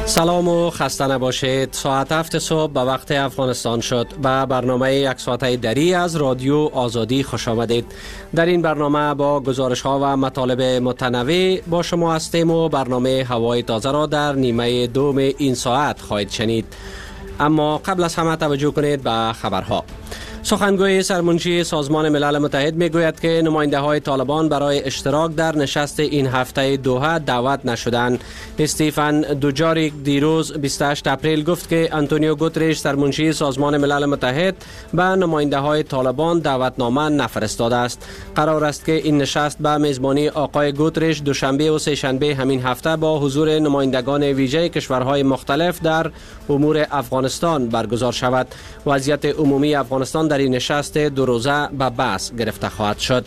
سلام و خسته نباشید. ساعت 7 صبح به وقت افغانستان شد. به برنامه یک ساعته دری از رادیو آزادی خوش آمدید. در این برنامه با گزارش ها و مطالب متنوع با شما هستیم و برنامه هوای تازه را در نیمه دوم این ساعت خواهید شنید. اما قبل از همه توجه کنید به خبرها. سخنگوی سرمنشی سازمان ملل متحد میگوید که نماینده های طالبان برای اشتراک در نشست این هفته دوحه دعوت نشدند. استیفن دوجاریک دیروز 28 اپریل گفت که آنتونیو گوترش سرمنشی سازمان ملل متحد به نماینده های طالبان دعوتنامه نفرستاده است. قرار است که این نشست به میزبانی آقای گوترش دوشنبه و سه‌شنبه همین هفته با حضور نمایندگان ویژه کشورهای مختلف در امور افغانستان برگزار شود. وضعیت عمومی افغانستان در این نشست دو روزه به بحث گرفته خواهد شد.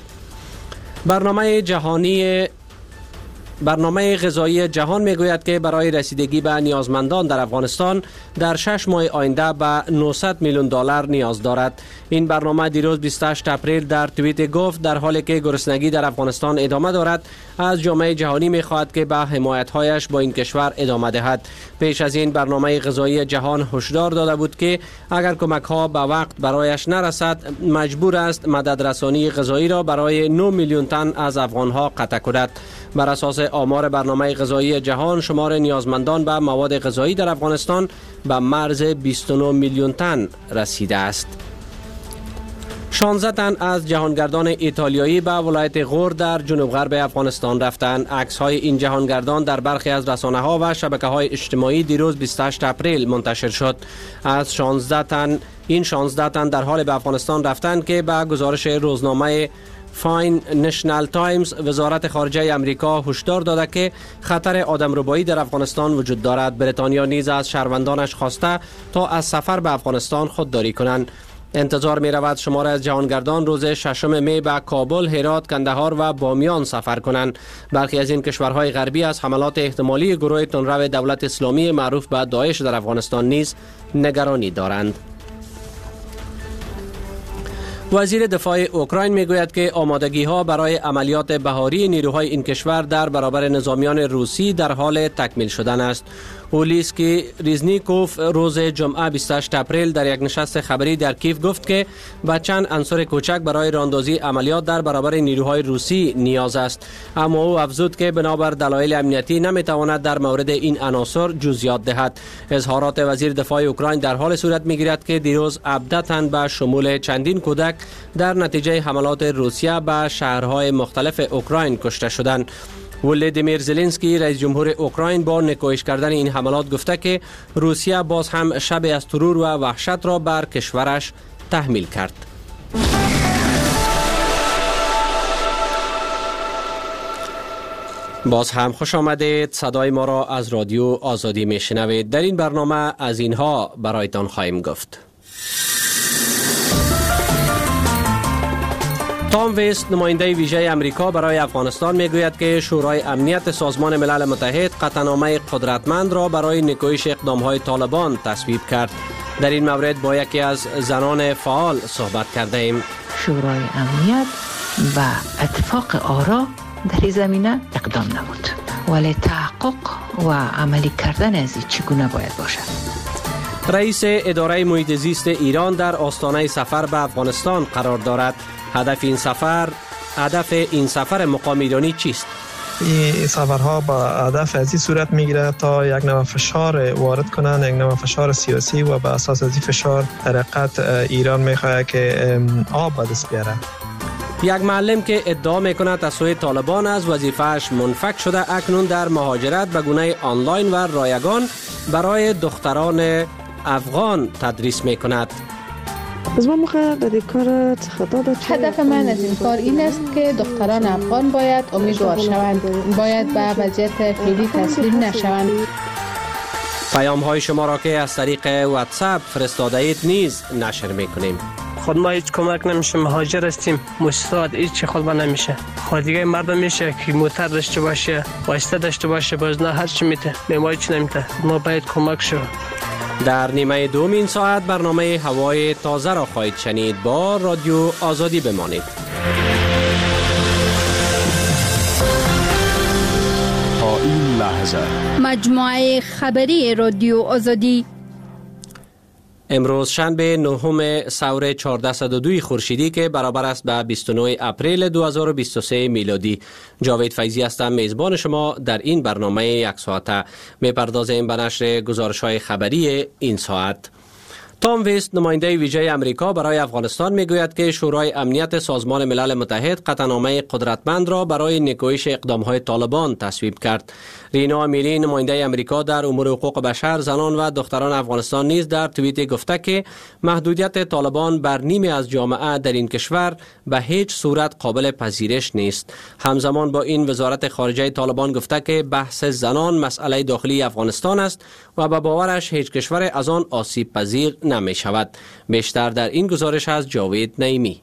برنامه غذایی جهان میگوید که برای رسیدگی به نیازمندان در افغانستان در 6 ماه آینده به 900 میلیون دلار نیاز دارد. این برنامه دیروز 28 اپریل در توییت گفت در حالی که گرسنگی در افغانستان ادامه دارد، از جامعه جهانی میخواهد که به حمایت‌هایش با این کشور ادامه دهد. پیش از این برنامه غذایی جهان هشدار داده بود که اگر کمک‌ها به وقت برایش نرسد، مجبور است مددرسانی غذایی را برای 9 میلیون تن از افغان‌ها قطع کند. بر اساس آمار برنامه غذایی جهان، شمار نیازمندان به مواد غذایی در افغانستان به مرز 29 میلیون تن رسیده است. 16 تن از جهانگردان ایتالیایی به ولایت غور در جنوب غرب افغانستان رفتند. عکس‌های این جهانگردان در برخی از رسانه‌ها و شبکه‌های اجتماعی دیروز 28 اپریل منتشر شد. از 16 تن در حال به افغانستان رفتند که به گزارش روزنامه فاین نشنال تایمز وزارت خارجه امریکا هشدار داده که خطر آدمربایی در افغانستان وجود دارد. بریتانیا نیز از شهروندانش خواسته تا از سفر به افغانستان خودداری کنند. انتظار می رود شمار از جهانگردان روز 6 می به کابل، هرات، کندهار و بامیان سفر کنند. برخی از این کشورهای غربی از حملات احتمالی گروه تندرو دولت اسلامی معروف به داعش در افغانستان نیز نگرانی دارند. وزیر دفاع اوکراین میگوید که آمادگی ها برای عملیات بهاری نیروهای این کشور در برابر نظامیان روسی در حال تکمیل شدن است. اولیسکی ریزنیکوف روز جمعه 28 اپریل در یک نشست خبری در کیف گفت که به چند عنصر کوچک برای راهاندازی عملیات در برابر نیروهای روسی نیاز است، اما او افزود که بنابر دلایل امنیتی نمیتواند در مورد این عناصر جزئیات دهد. اظهارات وزیر دفاع اوکراین در حال صورت میگیرد که دیروز 17 تن به شمول چندین کودک در نتیجه حملات روسیه به شهرهای مختلف اوکراین کشته شدند. ولادیمیر زلنسکی رئیس جمهور اوکراین با نکوهش کردن این حملات گفته که روسیه باز هم شب از ترور و وحشت را بر کشورش تحمیل کرد. باز هم خوش آمدید. صدای ما را از رادیو آزادی میشنوید. در این برنامه از اینها برایتان خواهیم گفت. تام ویست نماینده ویژه امریکا برای افغانستان میگوید که شورای امنیت سازمان ملل متحد قطعنامه قدرتمند را برای نکوهش اقدامهای طالبان تصویب کرد. در این مورد با یکی از زنان فعال صحبت کرده ایم. شورای امنیت و اتفاق آرا در این زمینه اقدام نمود، ولی تحقق و عملی کردن از این چگونه باید باشد؟ رئیس اداره محیط زیست ایران در آستانه سفر به افغانستان قرار دارد. هدف این سفر مقام ایرانی چیست؟ این سفرها با هدف از این صورت میگیره تا یک نوع فشار وارد کنن، یک نوع فشار سیاسی، و به اساس از این فشار در حقیقت ایران میخواد که آب به دست بیاره. یک معلم که ادعا میکند از سوی طالبان از وظیفه‌اش منفک شده، اکنون در مهاجرت به گونه آنلاین و رایگان برای دختران افغان تدریس میکند. از ما موقع به کار خطا داد. هدف من از این کار این است که دختران افغان باید امیدوار شوند، باید به وضعیت فعلی تسلیم نشوند. پیام های شما را که از طریق واتساپ فرستاده اید نیز نشر میکنیم. خود ما هیچ کمک نمیشه، مهاجر هستیم، مستعد هیچ خود ما نمیشه. خودیگه مردم میشه که موتر داشته باشه، واسطه داشته باشه، باز نه هر چی میته، ما هیچ نمیته. ما باید کمک شو. در نیمه دوم این ساعت برنامه هوای تازه را خواهید شنید. با رادیو آزادی بمانید. تا این لحظه 2000. مجموعه خبری رادیو آزادی. امروز شنبه 9 سور 1402 خورشیدی که برابر است به 29 اپریل 2023 میلادی. جاوید فیضی هستم، میزبان شما در این برنامه یک ساعته. میپردازیم به نشر گزارش‌های خبری این ساعت. تام ویست، نماینده ویژه امریکا برای افغانستان، میگوید که شورای امنیت سازمان ملل متحد قطعنامه قدرتمند را برای نکوهش اقدام‌های طالبان تصویب کرد. رینا امیری، نماینده امریکا در امور حقوق بشر، زنان و دختران افغانستان نیز در توییت گفته که محدودیت طالبان بر نیمی از جامعه در این کشور به هیچ صورت قابل پذیرش نیست. همزمان با این وزارت خارجه طالبان گفته که بحث زنان مسئله داخلی افغانستان است و به باورش هیچ کشور از آن آسیب پذیر نمی شود. بیشتر در این گزارش از جاوید نعیمی.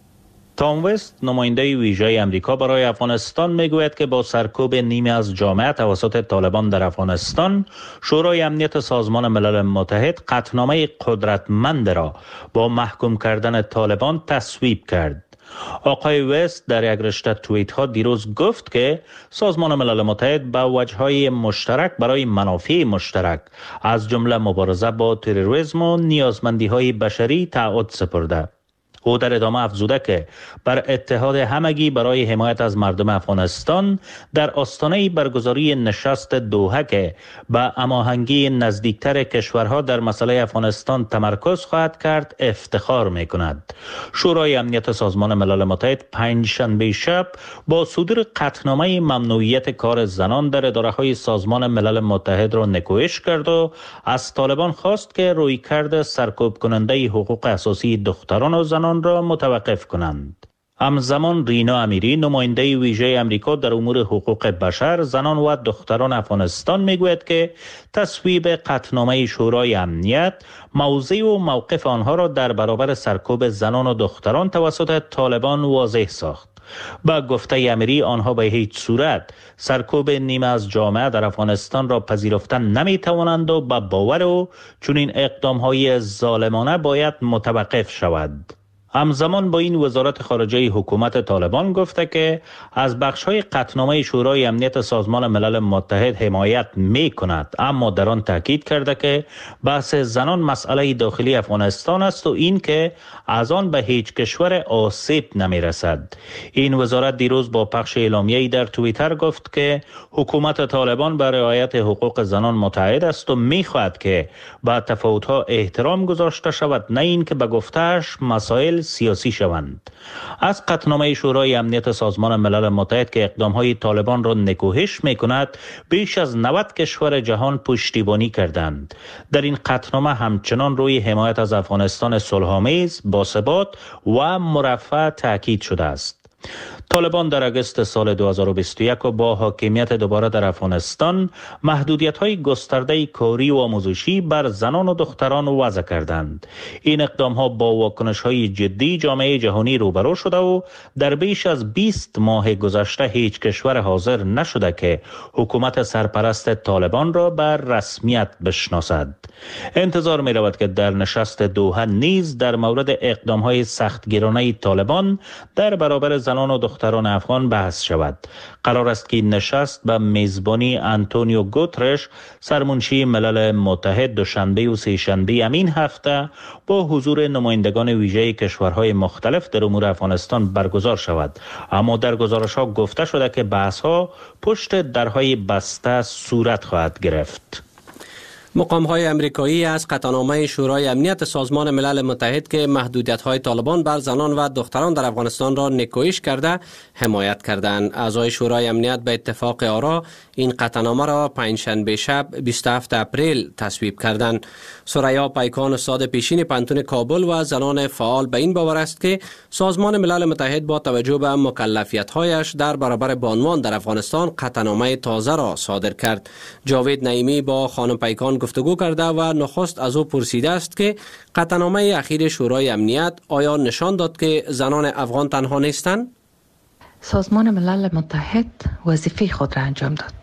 تام ویست، نماینده ویژه امریکا برای افغانستان، میگوید که با سرکوب نیمی از جامعه توسط طالبان در افغانستان، شورای امنیت سازمان ملل متحد قطعنامه قدرتمند را با محکوم کردن طالبان تصویب کرد. آقای ویست در یک رشته توییت ها دیروز گفت که سازمان ملل متحد به وجه‌های مشترک برای منافع مشترک از جمله مبارزه با تروریسم و نیازمندی‌های بشری تعهد سپرده. او در ادامه افزوده که بر اتحاد همگی برای حمایت از مردم افغانستان در آستانه برگزاری نشست دوحه که به هماهنگی نزدیکتر کشورها در مسئله افغانستان تمرکز خواهد کرد افتخار می کند. شورای امنیت سازمان ملل متحد پنجشنبه شب با صدور قطعنامه ممنوعیت کار زنان در اداره‌های سازمان ملل متحد را نکوهش کرد و از طالبان خواست که رویکرد سرکوب کننده حقوق اساسی دختران و زنان را متوقف کنند. همزمان رینا امیری، نماینده ویژه امریکا در امور حقوق بشر، زنان و دختران افغانستان، میگوید که تصویب قطعنامه شورای امنیت موضع و موقف آنها را در برابر سرکوب زنان و دختران توسط طالبان واضح ساخت. با گفته امیری، آنها به هیچ صورت سرکوب نیمه از جامعه در افغانستان را پذیرفتن نمی توانند و با باور او چنین اقدام‌های ظالمانه باید متوقف شود. همزمان با این وزارت خارجه حکومت طالبان گفته که از بخش‌های قطعنامه شورای امنیت سازمان ملل متحد حمایت می کند، اما در آن تاکید کرده که بحث زنان مسئله داخلی افغانستان است و این که از آن به هیچ کشور آسیب نمی رسد. این وزارت دیروز با پخش اعلامیه‌ای در توییتر گفت که حکومت طالبان به رعایت حقوق زنان متعهد است و می خواهد که به تفاوت‌ها احترام گذاشته شود، نه این که به گفته‌اش مسائل سیاسی شوند. از قطعنامه شورای امنیت سازمان ملل متحد که اقدام‌های طالبان را نکوهش می‌کند، بیش از 90 کشور جهان پشتیبانی کردند. در این قطعنامه همچنان روی حمایت از افغانستان صلح‌آمیز، باثبات و مرفه تاکید شده است. طالبان در آگوست سال 2021 و با حاکمیت دوباره در افغانستان محدودیت‌های گسترده کاری و آموزشی بر زنان و دختران وضع کردند. این اقدام‌ها با واکنش‌های جدی جامعه جهانی روبرو شده و در بیش از 20 ماه گذشته هیچ کشور حاضر نشده که حکومت سرپرست طالبان را بر رسمیت بشناسد. انتظار می‌رود که در نشست دوحه نیز در مورد اقدام‌های سختگیرانه طالبان در برابر زنان و دختران افغان بحث شود. قرار است که نشست به میزبانی آنتونیو گوترش، سرمنشی ملل متحد، دوشنبه و سه‌شنبه همین هفته با حضور نمایندگان ویژه کشورهای مختلف در امور افغانستان برگزار شود. اما در گزارش‌ها گفته شده که بحث‌ها پشت درهای بسته صورت خواهد گرفت. مقام‌های امریکایی از قطعنامه شورای امنیت سازمان ملل متحد که محدودیت‌های طالبان بر زنان و دختران در افغانستان را نکوهش کرده حمایت کردند. اعضای شورای امنیت به اتفاق آرا این قطعنامه را پنجشنبه شب 27 اپریل تصویب کردند. ثریا پیکان، استاد پیشین پانتون کابل و زنان فعال به این باور است که سازمان ملل متحد با توجه به مکلفیت‌هایش در برابر بانوان در افغانستان قطعنامه تازه را صادر کرد. جاوید نعیمی با خانم پیکان گفتگو کرده و نخست از او پرسیده است که قطعنامه اخیر شورای امنیت آیا نشان داد که زنان افغان تنها نیستند؟ سازمان ملل متحد وظیفه خود را انجام داد.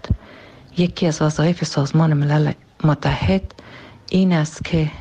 یکی از وظایف سازمان ملل متحد این است که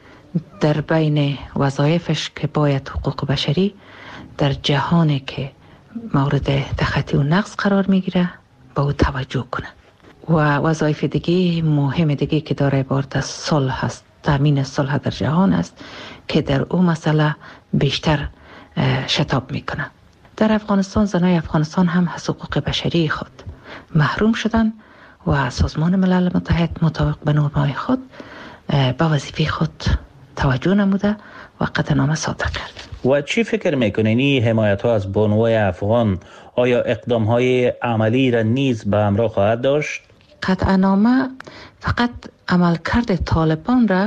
در بین وظایفش که باید حقوق بشری در جهانی که مورد تخطی و نقض قرار میگیره با او توجه کنه. و وظایف دیگه مهم دیگه که داره عبارت از صلح هست، تامین صلح در جهان است که در اون مسئله بیشتر شتاب میکنه. در افغانستان زنای افغانستان هم از حقوق بشری خود محروم شدن و سازمان ملل متحد مطابق به نورم‌های خود به وظیفه خود توجه نموده و قطعنامه صادر کرد. و چی فکر میکنین این حمایت ها از بانوای افغان آیا اقدام های عملی را نیز به همراه خواهد داشت؟ قطعنامه فقط عملکرد طالبان را،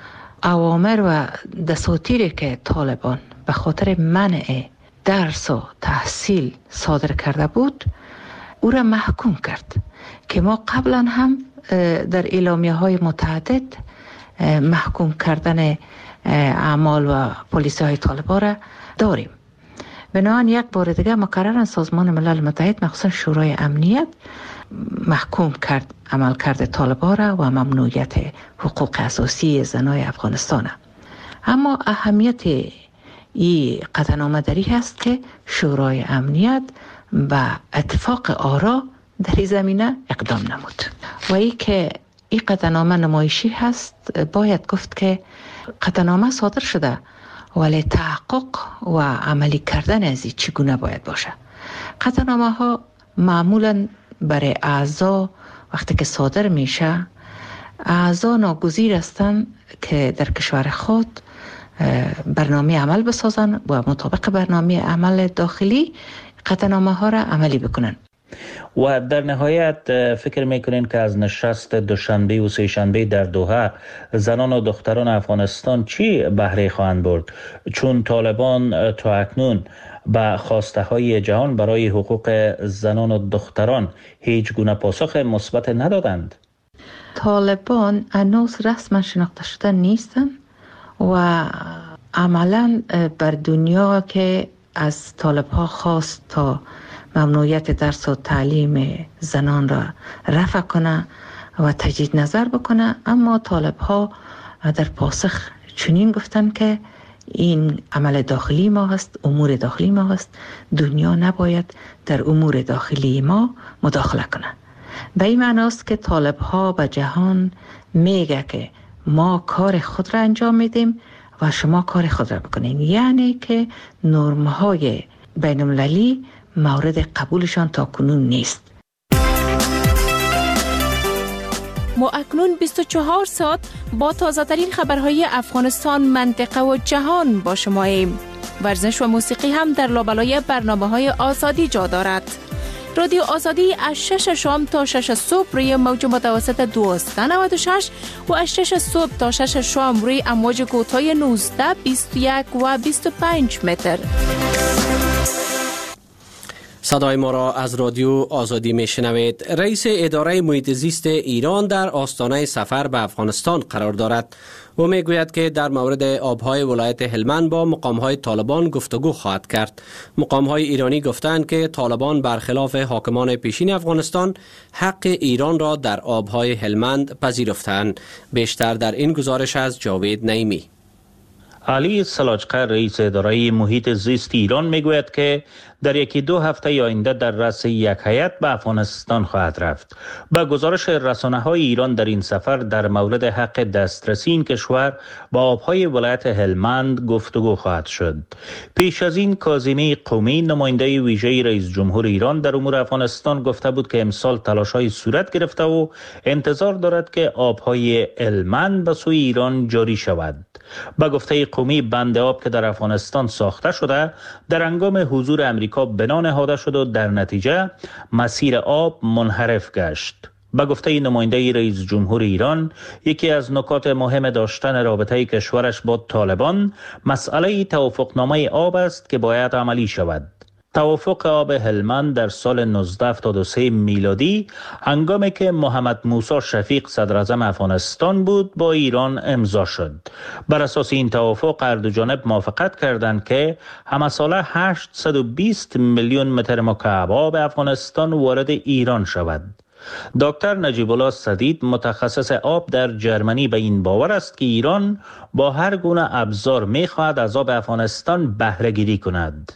اوامر و دساتیری که طالبان به خاطر منع درس و تحصیل صادر کرده بود او را محکوم کرد که ما قبلا هم در اعلامیه های متعدد محکوم کردن اعمال و پلیسی های طالبان را داریم. بنابراین یک بار دیگه مکررن سازمان ملل متحد مخصوصا شورای امنیت محکوم کرد عملکرد طالبان را و ممنوعیت حقوق اساسی زنای افغانستان. اما اهمیت این قطعنامه دری هست که شورای امنیت به اتفاق آرا در این زمینه اقدام نمود و ای که این قطعنامه نمایشی هست. باید گفت که قطعنامه صادر شده ولی تحقق و عملی کردن از این چگونه باید باشه. قطعنامه ها معمولا برای اعضا وقتی که صادر میشه اعضا ناگزیر هستند که در کشور خود برنامه عمل بسازن و مطابق برنامه عمل داخلی قطعنامه ها را عملی بکنن. و در نهایت فکر میکنین که از نشست دوشنبه و سه‌شنبه در دوحه زنان و دختران افغانستان چی بهره خواهند برد؟ چون طالبان تا اکنون به خواسته های جهان برای حقوق زنان و دختران هیچ گونه پاسخ مثبت ندادند. طالبان هنوز رسما شناخته شده نیستند و عملا بر دنیا که از طالب ها خواست تا ممنوعیت درس و تعلیم زنان را رفع کنه و تجدید نظر بکنه، اما طالب ها در پاسخ چنین گفتن که این عمل داخلی ما هست، امور داخلی ما هست، دنیا نباید در امور داخلی ما مداخله کنه. به این معناست که طالب ها به جهان میگه که ما کار خود را انجام میدیم و شما کار خود را بکنین، یعنی که نرم های بین المللی مورد قبولشان تا کنون نیست. ما اکنون 24 ساعت با تازه‌ترین خبرهای افغانستان، منطقه و جهان با شماییم. ورزش و موسیقی هم در لابلای برنامه‌های آزادی جا دارد. رادیو آزادی از 6 شام تا 6 صبح روی موج متوسط 1296 و از 6 صبح تا 6 شام روی امواج کوتاه 19، 21 و 25 متر. صدای ما را از رادیو آزادی میشنوید. رئیس اداره محیط زیست ایران در آستانه سفر به افغانستان قرار دارد. او میگوید که در مورد آبهای ولایت هلمند با مقامهای طالبان گفتگو خواهد کرد. مقامهای ایرانی گفتند که طالبان برخلاف حاکمان پیشین افغانستان حق ایران را در آبهای هلمند پذیرفتند. بیشتر در این گزارش از جاوید نعیمی. علی سلاجقه رئیس اداره محیط زیست ایران میگوید که در یکی دو هفته آینده در رأس یک هیئت به افغانستان خواهد رفت. با گزارش رسانه‌های ایران در این سفر در مورد حق دسترسی این کشور با آبهای ولایت هلمند گفتگو خواهد شد. پیش از این کاظمی قومی نماینده ویژه رئیس جمهور ایران در امور افغانستان گفته بود که امسال تلاش‌های صورت گرفته و انتظار دارد که آبهای هلمند به سوی ایران جاری شود. با گفته قومی بند آب که در افغانستان ساخته شده در هنگام حضور امریکا بنا نهاده شد و در نتیجه مسیر آب منحرف گشت. با گفته نماینده رئیس جمهور ایران یکی از نکات مهم داشتن رابطه کشورش با طالبان مسئله توافقنامه آب است که باید عملی شود. توافق آب هلمند در سال 1973 میلادی هنگامی که محمد موسی شفیق صدراعظم افغانستان بود با ایران امضا شد. بر اساس این توافق هر دو جانب موافقت کردند که همه ساله 820 میلیون متر مکعب آب افغانستان وارد ایران شود. دکتر نجیب الله سدید متخصص آب در جرمنی به این باور است که ایران با هر گونه ابزار می‌خواهد از آب افغانستان بهره گیری کند.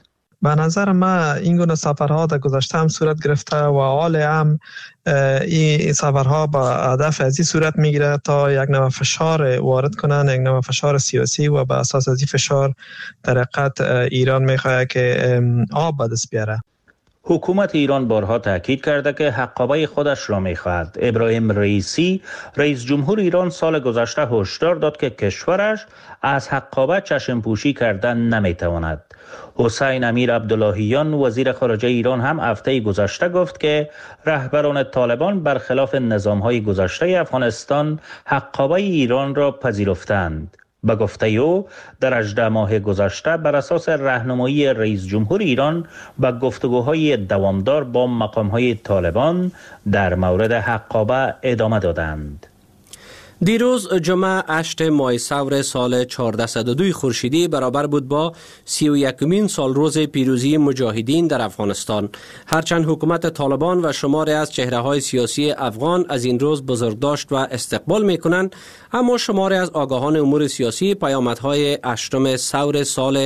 به نظر من این گونه سفرها در گذشته هم صورت گرفته و حال هم این سفرها با هدف از این صورت میگیره تا یک نوع فشار وارد کنن، یک نوع فشار سیاسی و به اساس از این فشار در حقیقت ایران میخواد که آب به دست بیاره. حکومت ایران بارها تاکید کرده که حقابه خودش را می‌خواهد. ابراهیم رئیسی رئیس جمهور ایران سال گذشته هشدار داد که کشورش از حقابه چشم پوشی کردن نمی‌تواند. حسین امیر عبداللهیان وزیر خارجه ایران هم هفته گذشته گفت که رهبران طالبان برخلاف نظام‌های گذشته افغانستان حقابه ایران را پذیرفتند. به گفته او در 18 ماه گذشته بر اساس راهنمایی رئیس جمهور ایران به گفتگوهای دوامدار با مقام‌های طالبان در مورد حقابه ادامه دادند. دیروز جمعه 8 ماه ثور سال 1402 خورشیدی برابر بود با 31مین سال روز پیروزی مجاهدین در افغانستان. هرچند حکومت طالبان و شماری از چهره‌های سیاسی افغان از این روز بزرگداشت و استقبال می‌کنند، اما شماری از آگاهان امور سیاسی پیامدهای 8 ثور سال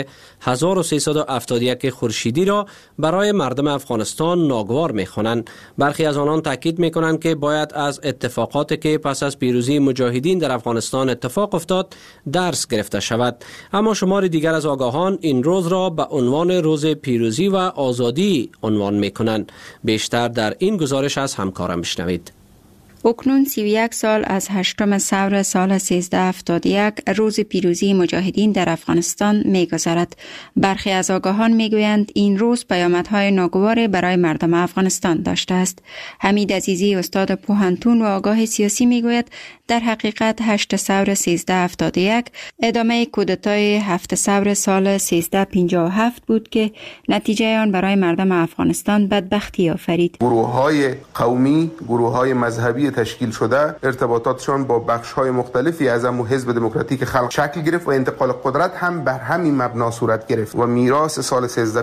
1371 خورشیدی را برای مردم افغانستان ناگوار می‌خوانند. برخی از آنان تاکید می‌کنند که باید از اتفاقاتی که پس از پیروزی مجاهدین در افغانستان اتفاق افتاد درس گرفته شود، اما شمار دیگر از آگاهان این روز را به عنوان روز پیروزی و آزادی عنوان می‌کنند. بیشتر در این گزارش از همکارم بشنوید. اکنون 31 سال از 8 ثور سال 1371 روز پیروزی مجاهدین در افغانستان می‌گذرد. برخی از آگاهان می‌گویند این روز پیامدهای ناگوار برای مردم افغانستان داشته است. حمید عزیزی استاد پوهنتون و آگاه سیاسی می‌گوید در حقیقت 8 ثور 1371 ادامه کودتای 7 ثور سال 1357 بود که نتیجه آن برای مردم افغانستان بدبختی آفرید. گروه‌های قومی، گروه‌های مذهبی تشکیل شده ارتباطاتشان با بخش‌های مختلفی از همون حزب دموکراتیک خلق شکل گرفت و انتقال قدرت هم بر همین مبنا صورت گرفت و میراث سال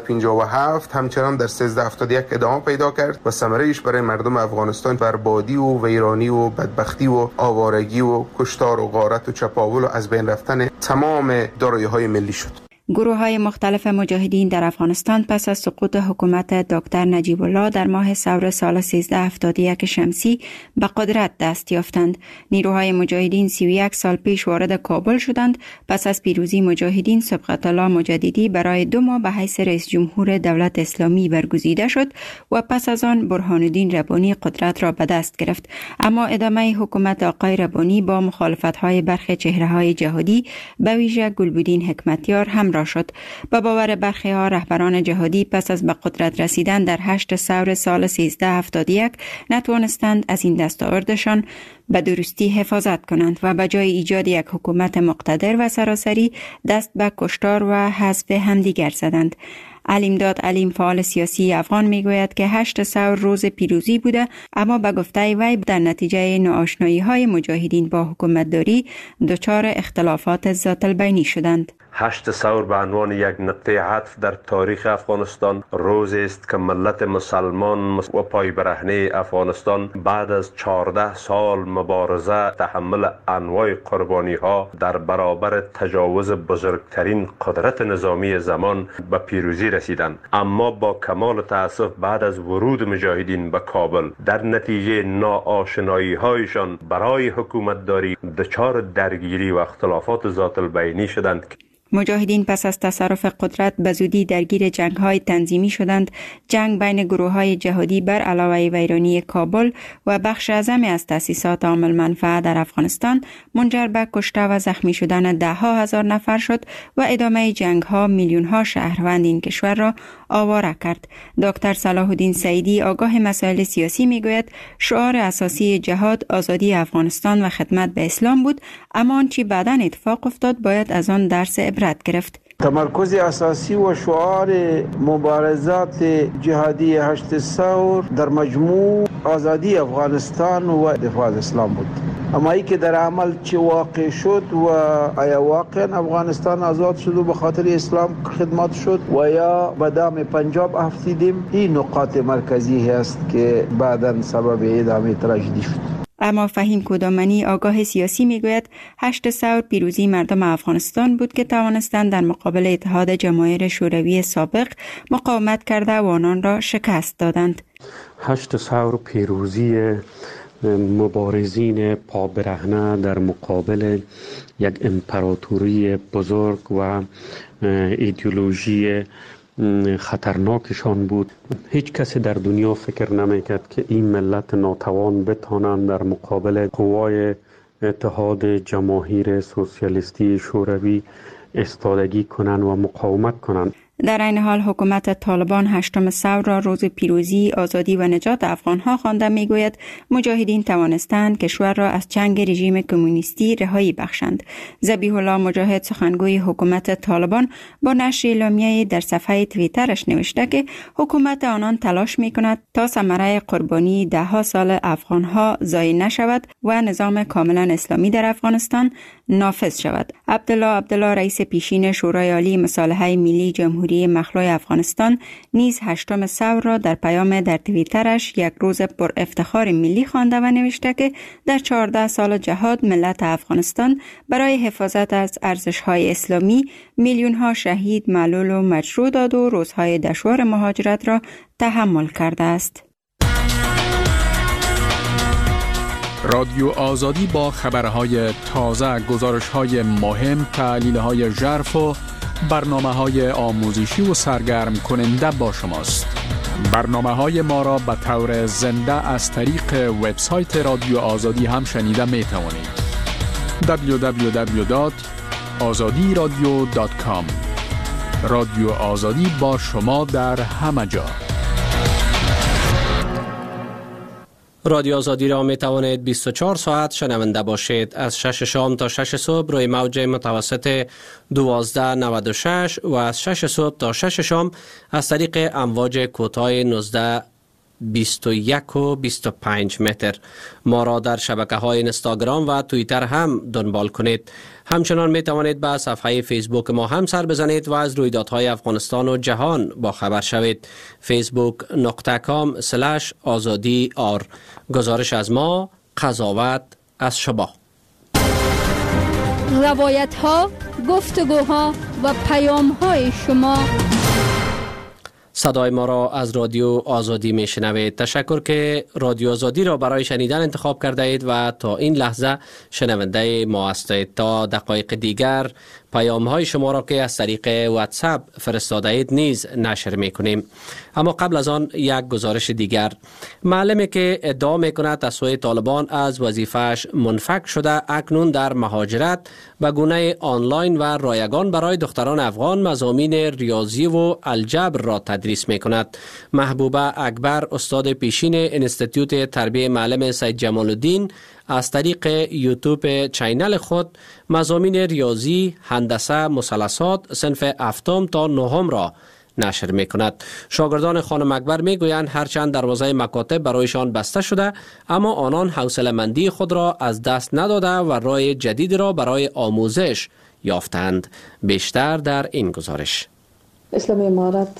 1357 همچنان در 1371 ادامه پیدا کرد و ثمره‌اش برای مردم افغانستان بربادی و ویرانی و بدبختی و آوارگی و کشتار و غارت و چپاول و از بین رفتن تمام دارایی‌های ملی شد. گروه‌های مختلف مجاهدین در افغانستان پس از سقوط حکومت دکتر نجیب الله در ماه ثور سال 1371 شمسی به قدرت دست یافتند. نیروهای مجاهدین 31 سال پیش وارد کابل شدند. پس از پیروزی مجاهدین صبغت الله مجددی برای 2 ماه به حیث رئیس جمهور دولت اسلامی برگزیده شد و پس از آن برهان الدین ربانی قدرت را به دست گرفت. اما ادامه حکومت آقای ربانی با مخالفت‌های برخی چهره‌های جهادی به ویژه گلبدین حکمتیار هم را شد. به باور برخی ها رهبران جهادی پس از به قدرت رسیدن در 8 ثور سال 1371 نتوانستند از این دستاوردشان به درستی حفاظت کنند و به جای ایجاد یک حکومت مقتدر و سراسری دست به کشتار و حذف همدیگر زدند. علیمداد علیم فعال سیاسی افغان میگوید که 8 ثور روز پیروزی بوده، اما به گفته وی در نتیجه ناآشنایی‌های مجاهدین با حکومتداری دچار اختلافات ذات البینی شدند. 8 ثور به عنوان یک نقطه عطف در تاریخ افغانستان روزی است که ملت مسلمان و پایبرهنه افغانستان بعد از 14 سال مبارزه تحمل انواع قربانی ها در برابر تجاوز بزرگترین قدرت نظامی زمان به پیروزی رسیدند. اما با کمال تأسف بعد از ورود مجاهدین به کابل در نتیجه ناآشنایی هایشان برای حکومتداری دچار درگیری و اختلافات ذات البینی شدند. مجاهدین پس از تصرف قدرت به زودی درگیر جنگ‌های تنظیمی شدند. جنگ بین گروه‌های جهادی بر علاوه ویرانی کابل و بخش اعظمی از تأسیسات عامل منفعه در افغانستان منجر به کشته و زخمی شدن 10,000 نفر شد و ادامه جنگ‌ها میلیون‌ها شهروند این کشور را آواره کرد. دکتر صلاح الدین سعیدی آگاه مسائل سیاسی میگوید شعار اساسی جهاد آزادی افغانستان و خدمت به اسلام بود، اما آنچه بعداً اتفاق افتاد باید از آن درس عبرت گرفت. تمرکز اساسی و شعار مبارزات جهادی 8 ثور در مجموع آزادی افغانستان و دفاع از اسلام بود. اما ای که در عمل چه واقع شد و آیا واقعا افغانستان آزاد شد و به خاطر اسلام خدمت شد و یا به دام پنجاب افتیدیم، این نقاط مرکزی هست که بعداً سبب ادامه تراژدی شد. اما فهیم کودامنی آگاه سیاسی میگوید 8 ثور پیروزی مردم افغانستان بود که توانستند در مقابل اتحاد جماهیر شوروی سابق مقاومت کرده و آنان را شکست دادند. 8 ثور پیروزی مبارزین پابرهنه در مقابل یک امپراتوری بزرگ و ایدئولوژی خطرناکشان بود. هیچ کسی در دنیا فکر نمیکرد که این ملت ناتوان بتوانند در مقابل قوای اتحاد جماهیر سوسیالیستی شوروی ایستادگی کنند و مقاومت کنند. در این حال حکومت طالبان 8 ثور را روز پیروزی، آزادی و نجات افغانها خوانده میگوید مجاهدین توانستند کشور را از چنگ رژیم کمونیستی رهایی بخشند. ذبیح الله مجاهد سخنگوی حکومت طالبان با نشر اعلامیه‌ای در صفحه توییترش نوشته که حکومت آنان تلاش میکند تا ثمره قربانی 10 سال افغانها ضایع نشود و نظام کاملا اسلامی در افغانستان نافذ شود. عبدالله رئیس پیشین شورای عالی مصالحه ملی جمهوری مخلوع افغانستان نیز 8 ثور را در پیام در توییترش یک روز پر افتخار ملی خوانده و نوشته که در 14 سال جهاد ملت افغانستان برای حفاظت از ارزش‌های اسلامی میلیون‌ها شهید، معلول و مجروح داد و روزهای دشوار مهاجرت را تحمل کرده است. رادیو آزادی با خبرهای تازه، گزارش‌های مهم، تحلیل‌های ژرف و برنامه‌های آموزشی و سرگرم کننده با شماست. برنامه‌های ما را به طور زنده از طریق وبسایت رادیو آزادی هم شنیده می‌توانید. www.azadiradio.com. رادیو آزادی با شما در همه جا. رادیو آزادی را می توانید 24 ساعت شنونده باشید. از 6 شام تا 6 صبح روی موج متوسط 1296 و از 6 صبح تا 6 شام از طریق امواج کوتاه 19 21 و 25 متر. ما را در شبکه‌های اینستاگرام و توییتر هم دنبال کنید. همچنان می توانید به صفحه فیسبوک ما هم سر بزنید و از رویدادهای افغانستان و جهان با خبر شوید. facebook.com/azadi.r. گزارش از ما، قضاوت از شما. روایت‌ها، گفتگوها و پیام‌های شما. صدای ما را از رادیو آزادی می شنوید. تشکر که رادیو آزادی را برای شنیدن انتخاب کرده اید و تا این لحظه شنونده ما هستید. تا دقایق دیگر پیام های شما را که از طریق واتساپ فرستاده اید نیز نشر می کنیم. اما قبل از آن یک گزارش دیگر. معلمی که ادعا می کند از سوی طالبان از وظیفه‌اش منفک شده اکنون در مهاجرت به گونه آنلاین و رایگان برای دختران افغان مضامین ریاضی و الجبر را تدریس می کند. محبوبه اکبر، استاد پیشین انستیتوت تربیت معلم سید جمال الدین، از طریق یوتیوب چینل خود مضامین ریاضی، هندسه، مثلثات صنف 7 تا 9 را نشر می کند. شاگردان خانم اکبر می گویند هرچند دروازه مکاتب برایشان بسته شده اما آنان حوصله‌مندی خود را از دست نداده و راه جدید را برای آموزش یافتند. بیشتر در این گزارش. اسلامي امارات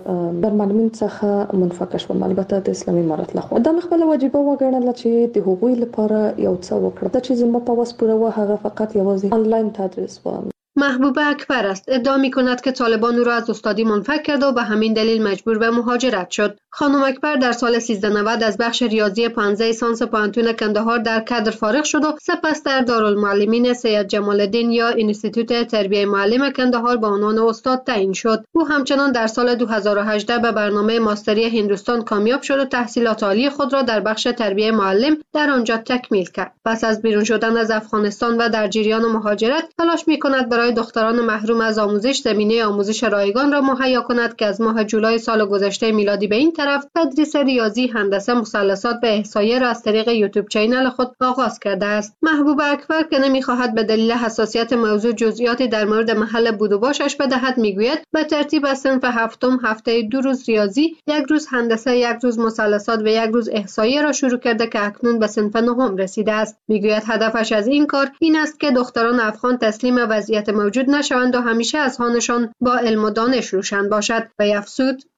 در معلمین څخه منفکه شوم. البته د اسلامي امارات لخوا دا خپل واجبه وګڼله چې د هغوی لپاره یو څه وکړه. دا چې زما په وس پوره و هغه فقط یوازې آنلاین تدریس و. محبوبه اکبر است. ادعا می کند که طالبان او را از استادی منفک کرد و به همین دلیل مجبور به مهاجرت شد. خانم اکبر در سال 1390 از بخش ریاضی 15 سانس پانتون کندهار در کادر فارغ شد و سپس در دارالمعلمین سید جمال الدین یا انستیتوت تربیت معلم کندهار به عنوان استاد تعیین شد. او همچنان در سال 2018 به برنامه ماستری هندوستان کامیاب شد و تحصیلات عالی خود را در بخش تربیت معلم در آنجا تکمیل کرد. پس از بیرون شدن از افغانستان و در جریان مهاجرت تلاش می کند برای دختران محروم از آموزش زمینه آموزش رایگان را مهیا کند که از ماه جولای سال گذشته میلادی به این طرف تدریس ریاضی، هندسه، مثلثات و احصایه را از طریق یوتیوب چینل خود آغاز کرده است. محبوب اکبر که نمی‌خواهد به دلیل حساسیت موضوع جزئیاتی در مورد محل بود و باشش بدهد میگوید به ترتیب از صنف 7 هفته 2 روز ریاضی، 1 روز هندسه، 1 روز مثلثات و 1 روز احصایه را شروع کرده که اکنون به صنف 9 رسیده است. میگوید هدفش از این کار این است که دختران افغان تسلیم وضعیت موجود نشوند و همیشه اذهانشان با علم و دانش روشن باشد و افزود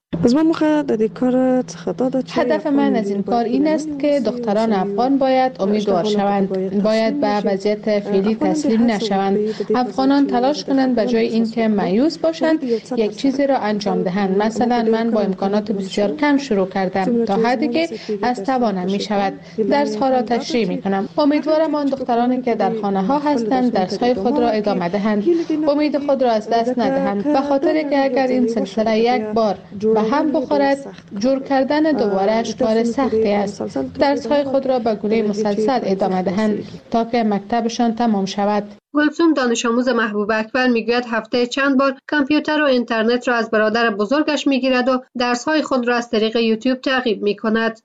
هدف من از این کار این است که دختران افغان باید امیدوار شوند، باید به وضعیت فعلی تسلیم نشوند. افغانان تلاش کنند به جای اینکه مایوس باشند یک چیزی را انجام دهند. مثلا من با امکانات بسیار کم شروع کردم تا حدی که از توانم می شود درس ها را تشریح می کنم. امیدوارم آن دخترانی که در خانه ها هستند درس های خود را ادامه دهند، امید خود را از دست ندهند، به خاطر که اگر این سلسله یک بار به هم بخورد جور کردن دوبارهش کار سختی است. درس های خود را به گونه مسلسل ادامه دهند تا که مکتبشان تمام شود. گلسوم دانش آموز محبوب اکبر میگوید هفته چند بار کامپیوتر و اینترنت را از برادر بزرگش میگیرد و درس های خود را از طریق یوتیوب تعقیب میکند.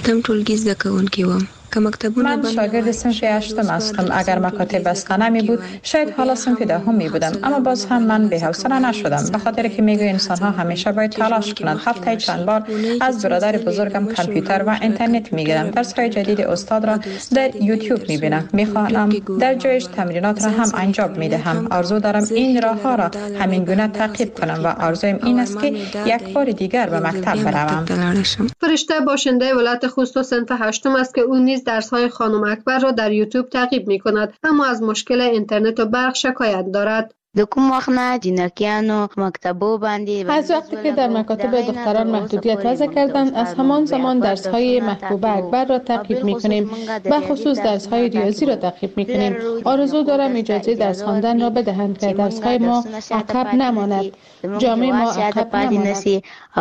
من شاگرد صنف 8 هستم. اگر مکاتب اسکانه می بود شاید حالا صنف 10 می بودم، اما باز هم من بی‌حوصله نشدم به خاطر که میگوی انسان ها همیشه باید تلاش کنند. هفته چند بار از برادر بزرگم کامپیوتر و اینترنت میگیرم. درس های جدید استاد را در یوتیوب میبینم، میخوانم، در جایش تمرینات را هم انجام میدهم. آرزو دارم این راه ها را همین گونه تعقیب کنم و آرزویم این است که یک بار دیگر به مکتب بروم. فرشته باشنده ولایت خوست و صنف 8 است که او نیز درس‌های خانم اکبر را در یوتیوب تعقیب می‌کند، اما از مشکل اینترنت و برق شکایت دارد. از وقتی که در مکاتب دختران محدودیت وضع کردند، از همان زمان درس‌های محبوب اکبر را تعقیب می‌کنیم، به خصوص درس‌های ریاضی را تعقیب می‌کنیم. آرزو دارم اجازه درس خواندن را بدهند که درس‌های ما عقب نماند، جامعه ما عقب نماند.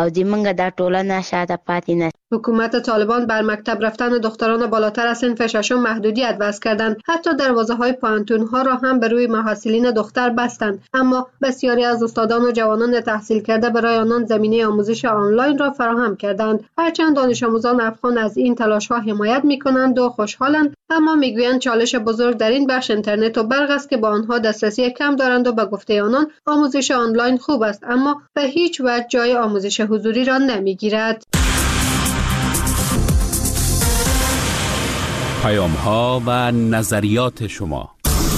حکومت طالبان بر مکتب رفتن دختران بالاتر از صنف 6 محدودیت وضع کردند. حتی دروازه‌های پانتون‌ها را هم به روی محصلین دختر بستند، اما بسیاری از استادان و جوانان تحصیل کرده برای آنان زمینه آموزش آنلاین را فراهم کردند. هرچند دانش آموزان افغان از این تلاش‌ها حمایت می‌کنند و خوشحالند، اما می‌گویند چالش بزرگ در این بخش اینترنت و برق است که با آنها دسترسی کم دارند و به گفته آنان آموزش آنلاین خوب است، اما به هیچ وجه جای آموزش حضوری را نمی‌گیرد. پیام‌ها و نظریات شما.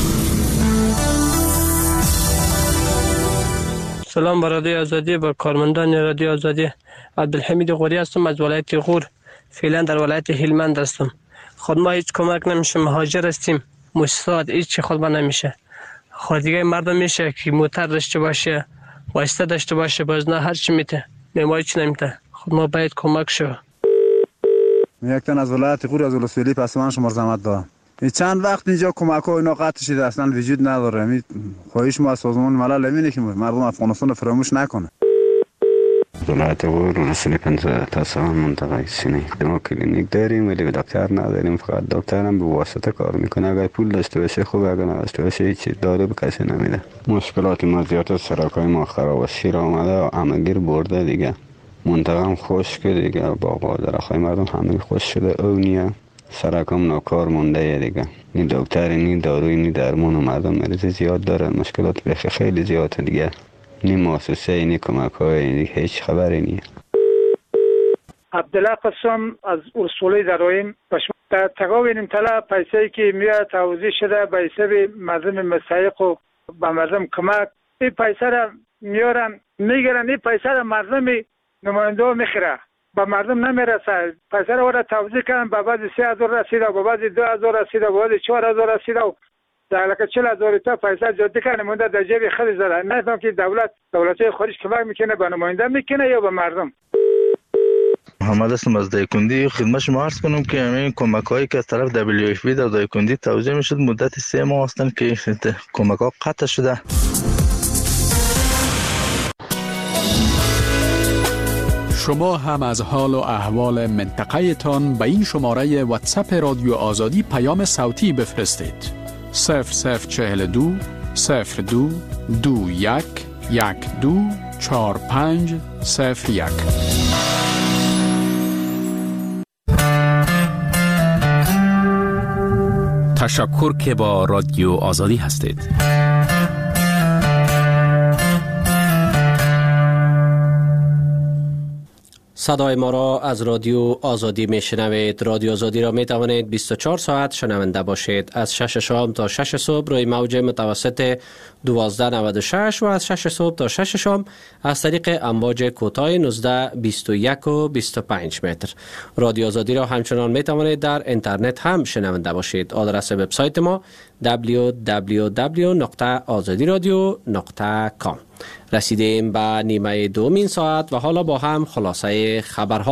سلام به رادیو آزادی، با کارمندان رادیو آزادی. عبدالحمید غوری هستم از ولایت غور. فعلا در ولایت هلمند هستم. خود ما هیچ کمک نمیشه، مهاجر هستیم. مستعد هیچ خود ما نمیشه. خود دیگه مردم میشه که موتر داشته باشه، واسطه داشته باشه، باز نه هر چی میته. ما هیچ نمیته. خود ما باید کمک شو. یک تن از ولایت غور از ولسوالی پسمان شما زحمت دارم. چند وقت اینجا کمک ها اینا قطع شده، اصلا وجود نداره. خواهش ما از سازمان ملل اینه که مردم افغانستان فراموش نکنه. ولایت غور ولسوالی 15 تا سوان منطقه سینه. ما کلینیک داریم ولی دکتر نداریم، فقط دکتر هم به واسطه کار میکنه. اگر پول داشته باشه خوبه، اگر نداشته باشه هیچ دارو به کسی نمیده. مشکلات ما زیاد است، سرکای ما خراب است، شیر آمده و همگیر برده دیگه. منطقه هم خشک دیگه، باغ و درختای مردم همه خشک شده، او نیه. سرکم ناکار مونده دیگه. نی دکتر نی داروی نی درمان و مردم مریض زیاد دارن. مشکلات بخی خیلی زیاده دیگه. نی مؤسسه نی کمک های هیچ خبری نیه. عبدالله قسم از اصولی درایم در تقاوین امتلا پیسایی که میاد توضیح شده به حساب مردم مستحق و به مردم کمک. این پیسه را میارن میگیرن، این پیسه را مردم نماینده ها میخیره، به مردم نمیرسه. پیسه را توضیح کردن، به بعضی 3000 رسیده، به بعضی 2000 رسیده، به بعضی 4000 رسیده و در لکه 40000 تا پیسه جاده کنه مونده در جیب خود زده. نفهم که دولت خارج کمک میکنه به نماینده میکنه یا به مردم. محمد هستم از دایکندی. خدمت شما عرض کنم که همین کمک هایی که از طرف WFP در دایکندی توزیع میشد مدت 3 ماه هستند که کمک ها قطع شده. شما هم از حال و احوال منطقه تان به این شماره واتساپ رادیو آزادی پیام صوتی بفرستید. 0042 02 21 12 45 01. تشکر که با رادیو آزادی هستید. صدای ما را از رادیو آزادی میشنوید. رادیو آزادی را می توانید 24 ساعت شنونده باشید. از 6 شام تا 6 صبح روی موج متوسط 1296 و از 6 صبح تا 6 شام از طریق امواج کوتاه 19 21 و 25 متر. رادیو آزادی را همچنان می توانید در اینترنت هم شنونده باشید. آدرس وبسایت ما www.azadiradio.com. رسیدیم به نیمه دومین ساعت و حالا با هم خلاصه خبرها